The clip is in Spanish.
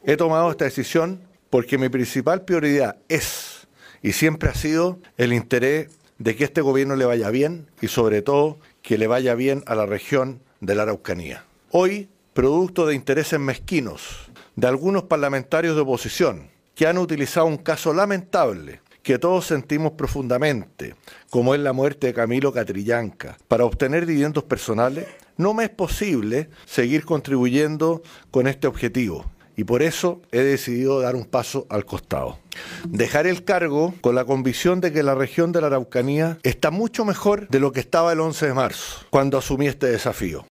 He tomado esta decisión porque mi principal prioridad es y siempre ha sido el interés de que este gobierno le vaya bien y sobre todo que le vaya bien a la región de la Araucanía. Hoy, producto de intereses mezquinos de algunos parlamentarios de oposición que han utilizado un caso lamentable que todos sentimos profundamente, como es la muerte de Camilo Catrillanca, para obtener dividendos personales, no me es posible seguir contribuyendo con este objetivo. Y por eso he decidido dar un paso al costado. Dejar el cargo con la convicción de que la región de la Araucanía está mucho mejor de lo que estaba el 11 de marzo, cuando asumí este desafío.